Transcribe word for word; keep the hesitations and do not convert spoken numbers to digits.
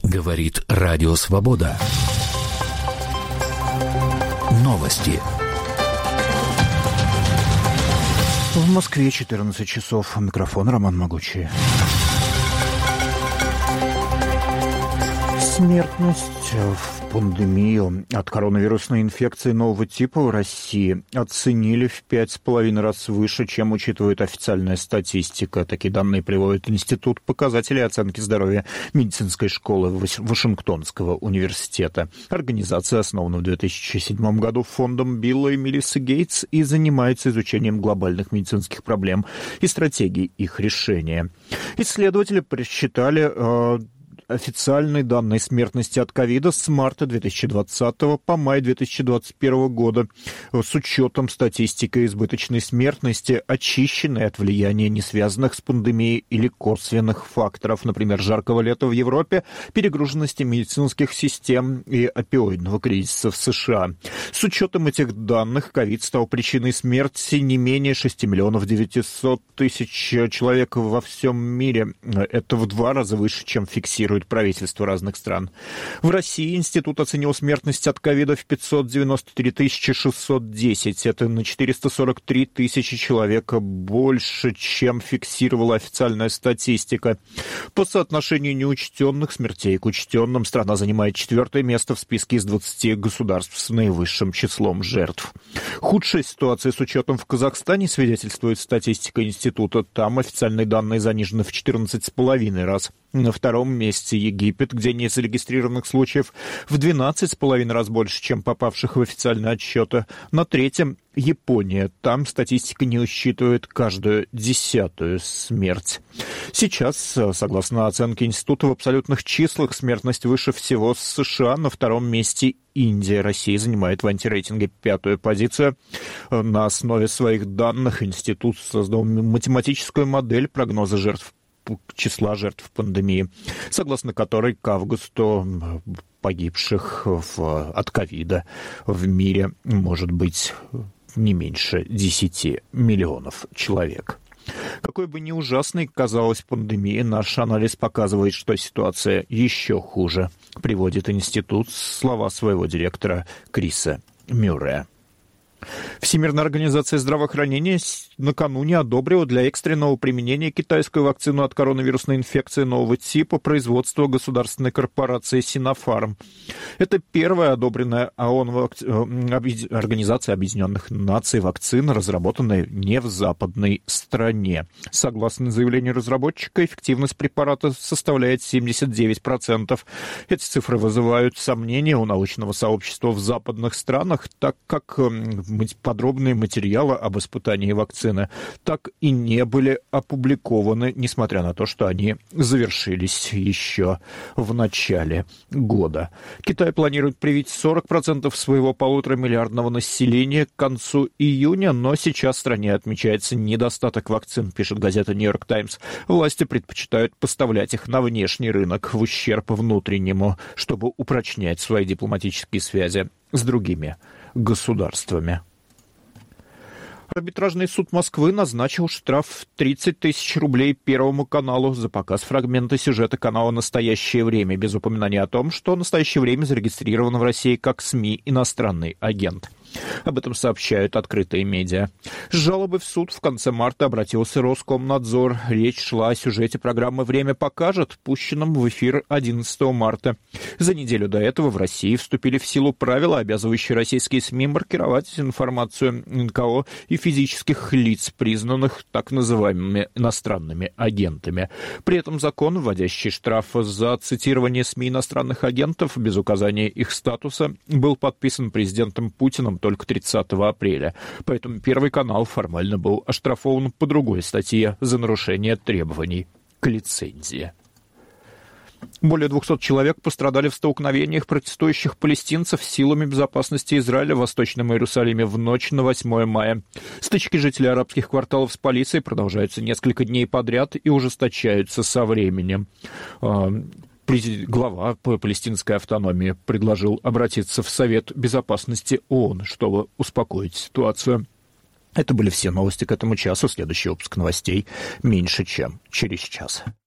Говорит Радио Свобода. Новости. В Москве четырнадцать часов. Микрофон Роман Могучий. Смертность в пандемию от коронавирусной инфекции нового типа в России оценили в пять с половиной раз выше, чем учитывает официальная статистика. Такие данные приводит Институт показателей оценки здоровья медицинской школы Вашингтонского университета. Организация основана в две тысячи седьмом году фондом Билла и Мелиссы Гейтс и занимается изучением глобальных медицинских проблем и стратегий их решения. Исследователи просчитали э, официальные данные смертности от ковида с марта две тысячи двадцатого по май две тысячи двадцать первого года с учетом статистики избыточной смертности, очищенной от влияния не связанных с пандемией или косвенных факторов, например, жаркого лета в Европе, перегруженности медицинских систем и опиоидного кризиса в США. С учетом этих данных ковид стал причиной смерти не менее шести миллионов девятисот тысяч человек во всем мире. Это в два раза выше, чем фиксирует правительства разных стран. В России институт оценил смертность от ковида в пятьсот девяносто три тысячи шестьсот десять. Это на четыреста сорок три тысячи человек больше, чем фиксировала официальная статистика. По соотношению неучтенных смертей к учтенным страна занимает четвертое место в списке из двадцати государств с наивысшим числом жертв. Худшая ситуация с учетом в Казахстане свидетельствует статистика института. Там официальные данные занижены в четырнадцать с половиной раз. На втором месте Египет, где незарегистрированных случаев в двенадцать с половиной раз больше, чем попавших в официальные отчеты. На третьем Япония. Там статистика не учитывает каждую десятую смерть. Сейчас, согласно оценке института, в абсолютных числах смертность выше всего с США. На втором месте Индия. Россия занимает в антирейтинге пятую позицию. На основе своих данных институт создал математическую модель прогноза жертв числа жертв пандемии, согласно которой к августу погибших в, от ковида в мире может быть не меньше десяти миллионов человек. Какой бы ни ужасной казалась пандемия, наш анализ показывает, что ситуация еще хуже, приводит институт слова своего директора Криса Мюррея. Всемирная организация здравоохранения накануне одобрила для экстренного применения китайскую вакцину от коронавирусной инфекции нового типа производства государственной корпорации Sinopharm. Это первая одобренная ООН Организация Объединенных Наций вакцина, разработанная не в западной стране. Согласно заявлению разработчика, эффективность препарата составляет семьдесят девять процентов. Эти цифры вызывают сомнения у научного сообщества в западных странах, так как подробные материалы об испытании вакцины так и не были опубликованы, несмотря на то, что они завершились еще в начале года. Китай планирует привить сорок процентов своего полуторамиллиардного населения к концу июня, но сейчас в стране отмечается недостаток вакцин, пишет газета «Нью-Йорк Таймс». Власти предпочитают поставлять их на внешний рынок в ущерб внутреннему, чтобы упрочнять свои дипломатические связи с другими государствами. Арбитражный суд Москвы назначил штраф в тридцать тысяч рублей Первому каналу за показ фрагмента сюжета канала «Настоящее время» без упоминания о том, что «Настоящее время» зарегистрировано в России как СМИ «Иностранный агент». Об этом сообщают открытые медиа. С жалобой в суд в конце марта обратился Роскомнадзор. Речь шла о сюжете программы «Время покажет», пущенном в эфир одиннадцатого марта. За неделю до этого в России вступили в силу правила, обязывающие российские СМИ маркировать информацию эн ка о и физических лиц, признанных так называемыми иностранными агентами. При этом закон, вводящий штраф за цитирование СМИ иностранных агентов без указания их статуса, был подписан президентом Путиным только тридцатого апреля. Поэтому Первый канал формально был оштрафован по другой статье за нарушение требований к лицензии. Более двухсот человек пострадали в столкновениях протестующих палестинцев с силами безопасности Израиля в Восточном Иерусалиме в ночь на восьмое мая. Стычки жителей арабских кварталов с полицией продолжаются несколько дней подряд и ужесточаются со временем. Глава палестинской автономии предложил обратиться в Совет Безопасности ООН, чтобы успокоить ситуацию. Это были все новости к этому часу. Следующий выпуск новостей меньше чем через час.